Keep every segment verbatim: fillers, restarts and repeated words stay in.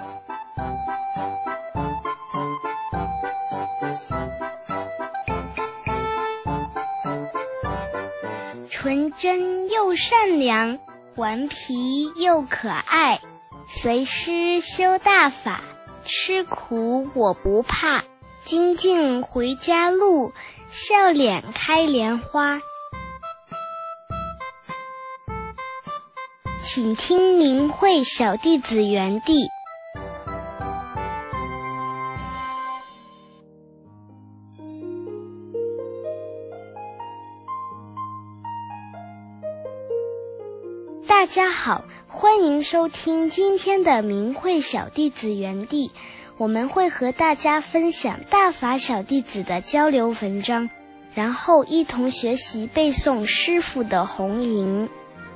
纯真又善良，顽皮又可爱，随师修大法，吃苦我不怕，精进回家路，笑脸开莲花。请听明慧小弟子园地。大家好，欢迎收听今天的明慧小弟子园地，我们会和大家分享大法小弟子的交流文章，然后一同学习背诵师父的弘吟。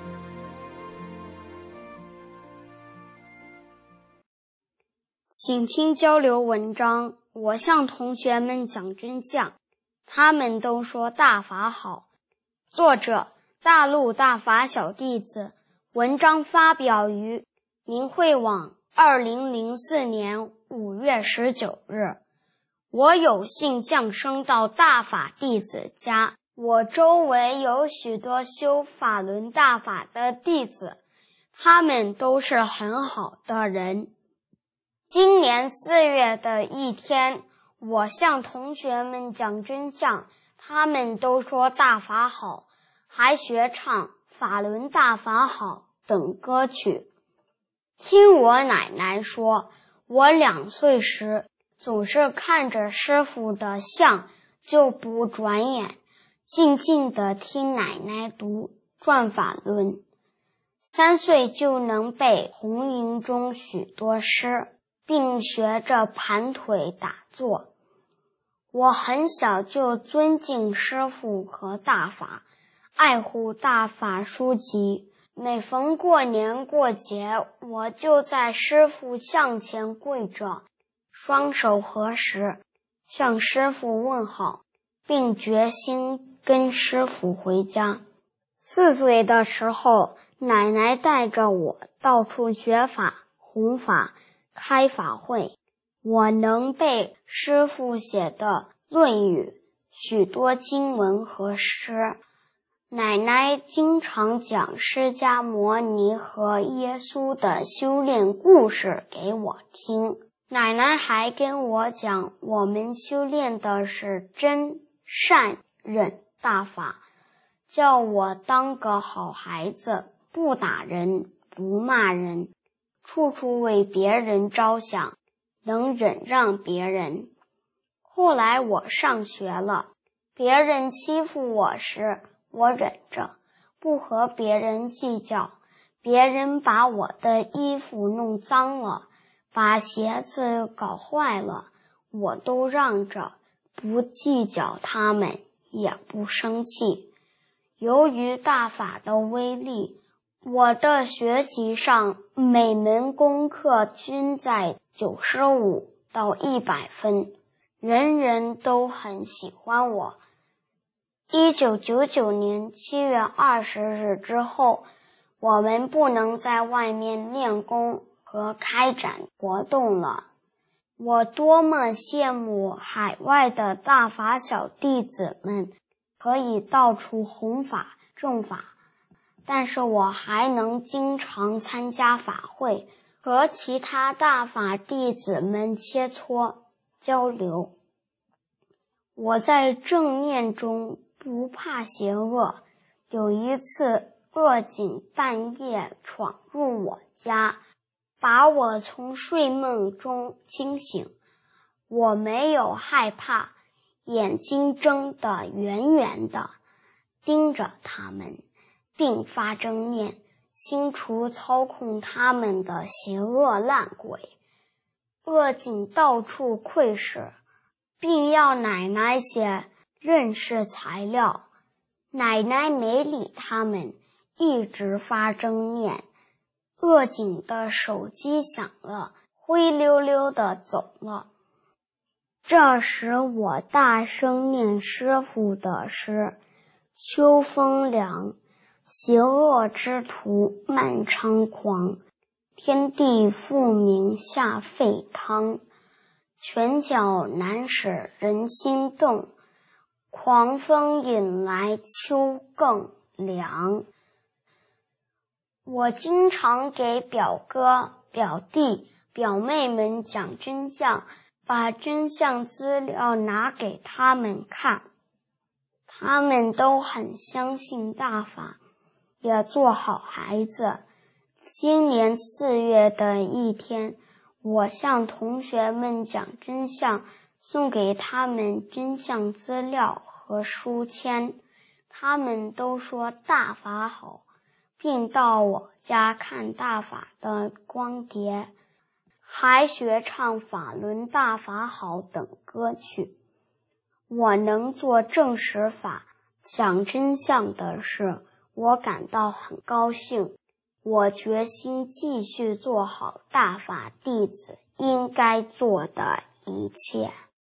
请听交流文章，我向同学们讲真相，他们都说大法好。作者：大陆大法小弟子，文章发表于明慧网二零零四年五月十九日。我有幸降生到大法弟子家，我周围有许多修法轮大法的弟子，他们都是很好的人。今年四月的一天，我向同学们讲真相，他们都说大法好，还学唱法轮大法好等歌曲。听我奶奶说，我两岁时总是看着师父的像就不转眼，静静地听奶奶读转法轮。三岁就能背弘吟中许多诗，并学着盘腿打坐。我很小就尊敬师父和大法，爱护大法书籍。每逢过年过节，我就在师父像前跪着，双手合十，向师父问好，并决心跟师父回家。四岁的时候，奶奶带着我到处学法、弘法、开法会。我能背师父写的《论语》许多经文和诗。奶奶经常讲释迦牟尼和耶稣的修炼故事给我听。奶奶还跟我讲，我们修炼的是真、善、忍大法，叫我当个好孩子，不打人，不骂人，处处为别人着想，能忍让别人。后来我上学了，别人欺负我时，我忍着，不和别人计较。别人把我的衣服弄脏了，把鞋子搞坏了，我都让着，不计较他们，也不生气。由于大法的威力，我的学习上每门功课均在九十五到一百分，人人都很喜欢我。一九九九年七月二十日之后，我们不能在外面练功和开展活动了。我多么羡慕海外的大法小弟子们可以到处弘法正法，但是我还能经常参加法会，和其他大法弟子们切磋交流。我在正念中不怕邪恶。有一次，恶警半夜闯入我家，把我从睡梦中惊醒。我没有害怕，眼睛睁得圆圆的，盯着他们，并发正念，清除操控他们的邪恶烂鬼。恶警到处窥视，并要奶奶写认识材料。奶奶没理他们，一直发正念。恶警的手机响了，灰溜溜地走了。这时我大声念师父的诗：秋风凉，邪恶之徒漫猖狂， 天地复明下沸汤，拳脚难使人心动，狂风引来秋更凉。我经常给表哥、表弟、表妹们讲真相，把真相资料拿给他们看，他们都很相信大法，也做好孩子。今年四月的一天，我向同学们讲真相，送给他们真相资料和书签，他们都说大法好，并到我家看大法的光碟，还学唱法轮大法好等歌曲。我能做正实法，讲真相的事，我感到很高兴。我决心继续做好大法弟子应该做的一切。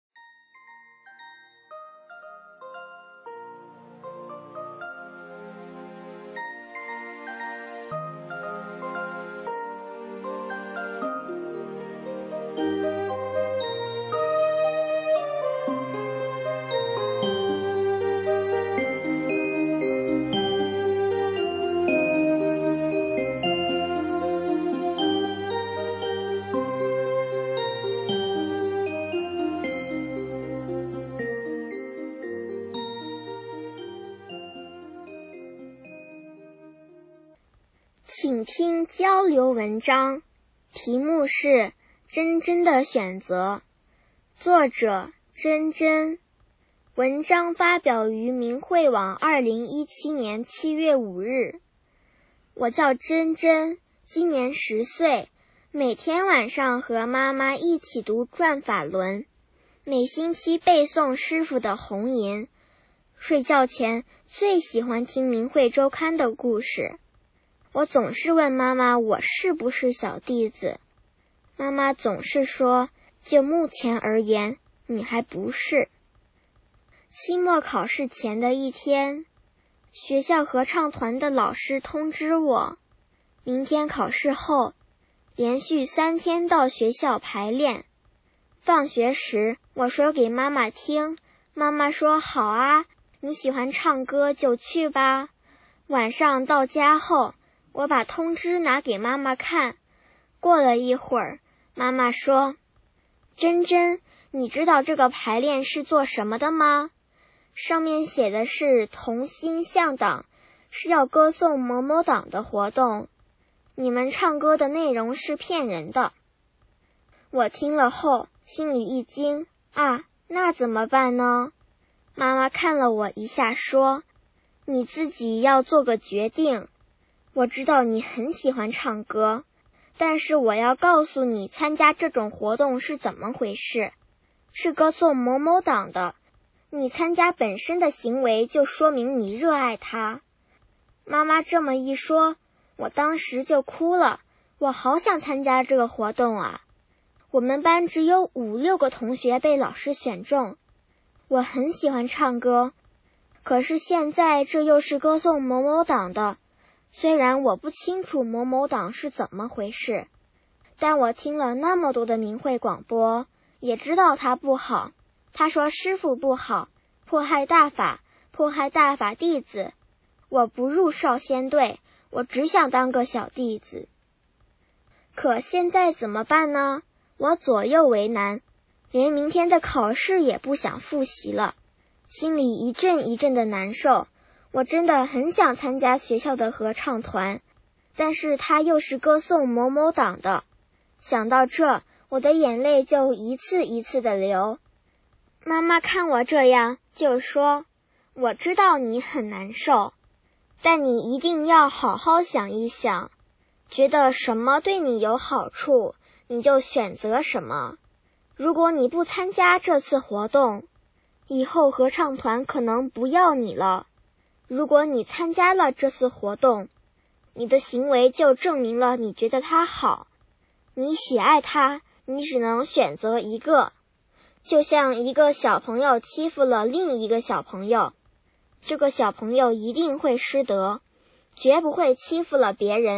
请听交流文章，题目是《真真的选择》，作者真真。文章发表于明慧网二零一七年七月五日。我叫真真，今年十岁，每天晚上和妈妈一起读转法轮，每星期背诵师父的红言。睡觉前最喜欢听明慧周刊的故事。我总是问妈妈我是不是小弟子，妈妈总是说就目前而言你还不是。期末考试前的一天，学校合唱团的老师通知我，明天考试后连续三天到学校排练。放学时我说给妈妈听，妈妈说好啊，你喜欢唱歌就去吧。晚上到家后，我把通知拿给妈妈看，过了一会儿，妈妈说：“真真，你知道这个排练是做什么的吗？上面写的是同心向党，是要歌颂某某党的活动。你们唱歌的内容是骗人的。”我听了后，心里一惊，啊，那怎么办呢？妈妈看了我一下说：“你自己要做个决定。我知道你很喜欢唱歌，但是我要告诉你参加这种活动是怎么回事，是歌颂某某党的，你参加本身的行为就说明你热爱它。”妈妈这么一说，我当时就哭了，我好想参加这个活动啊！我们班只有五六个同学被老师选中，我很喜欢唱歌，可是现在这又是歌颂某某党的。虽然我不清楚某某党是怎么回事，但我听了那么多的明慧广播，也知道它不好。他说师父不好，迫害大法，迫害大法弟子。我不入少先队，我只想当个小弟子。可现在怎么办呢？我左右为难，连明天的考试也不想复习了，心里一阵一阵的难受。我真的很想参加学校的合唱团，但是他又是歌颂某某党的。想到这，我的眼泪就一次一次的流。妈妈看我这样，就说：“我知道你很难受，但你一定要好好想一想，觉得什么对你有好处，你就选择什么。如果你不参加这次活动，以后合唱团可能不要你了。如果你参加了这次活动，你的行为就证明了你觉得它好，你喜爱它，你只能选择一个。就像一个小朋友欺负了另一个小朋友，这个小朋友一定会失德，绝不会欺负了别人，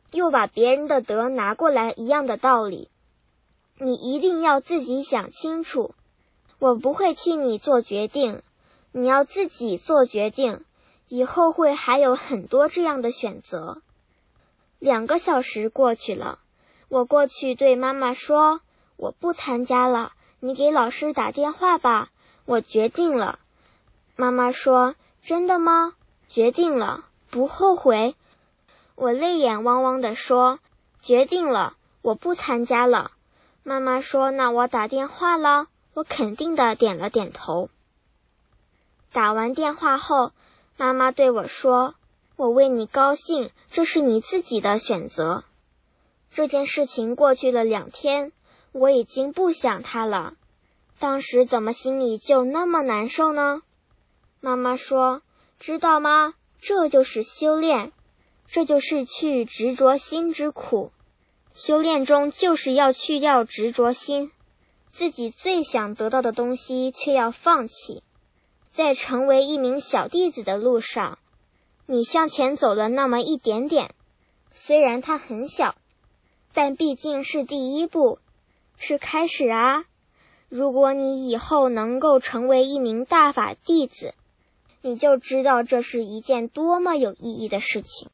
又把别人的德拿过来一样的道理。你一定要自己想清楚，我不会替你做决定，你要自己做决定，以后会还有很多这样的选择。两个小时过去了，我过去对妈妈说，我不参加了，你给老师打电话吧，我决定了。妈妈说，真的吗？决定了，不后悔？我泪眼汪汪地说，决定了，我不参加了。妈妈说，那我打电话了。我肯定地点了点头。打完电话后，妈妈对我说，我为你高兴，这是你自己的选择。这件事情过去了两天，我已经不想它了。当时怎么心里就那么难受呢？妈妈说，知道吗？这就是修炼，这就是去执着心之苦。修炼中就是要去掉执着心，自己最想得到的东西却要放弃。在成为一名小弟子的路上，你向前走了那么一点点，虽然它很小，但毕竟是第一步，是开始啊。如果你以后能够成为一名大法弟子，你就知道这是一件多么有意义的事情。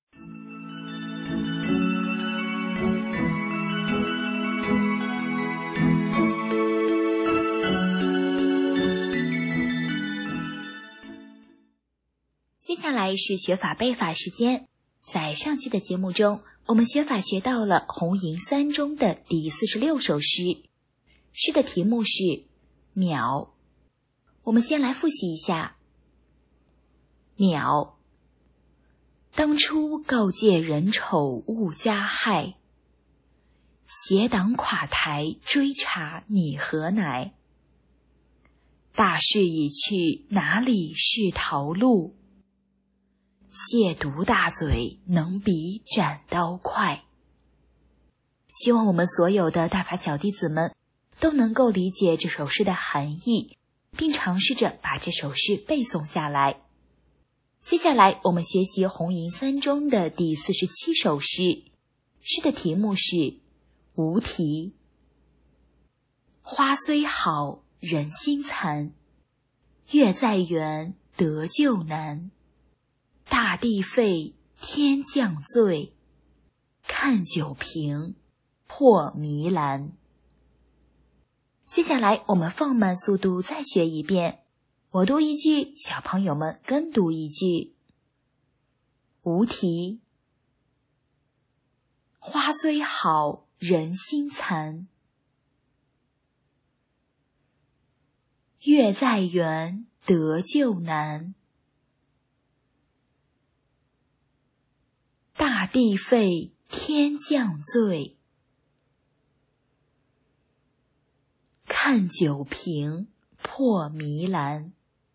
接下来是学法背法时间。在上期的节目中，我们学法学到了红银三中的第四十六首诗，诗的题目是渺。我们先来复习一下。渺，当初告诫人丑勿加害，邪党垮台追查你何乃？大势已去，哪里是逃路？亵渎大嘴，能比斩刀快。希望我们所有的大法小弟子们都能够理解这首诗的含义，并尝试着把这首诗背诵下来。接下来我们学习红银三中的第四十七首诗，诗的题目是无题。花虽好，人心残，月在圆，得救难。大地废，天降罪，看酒瓶，破迷栏。接下来我们放慢速度再学一遍，我读一句，小朋友们跟读一句。无题。花虽好，人心残，月在圆，得救难。大地废，天降罪，看酒瓶，破迷栏。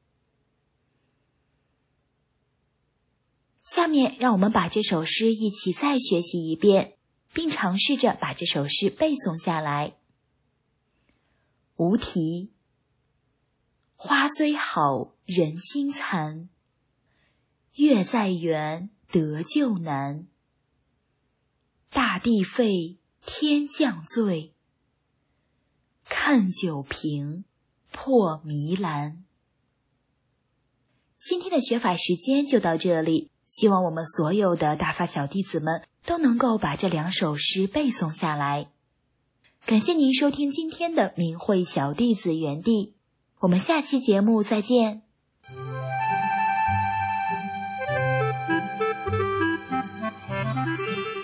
下面让我们把这首诗一起再学习一遍，并尝试着把这首诗背诵下来。无题。花虽好，人心残，月在圆，得救难。大地废，天降罪，看酒瓶，破迷栏。今天的学法时间就到这里，希望我们所有的大法小弟子们都能够把这两首诗背诵下来。感谢您收听今天的明慧小弟子园地，我们下期节目再见。 Thank you.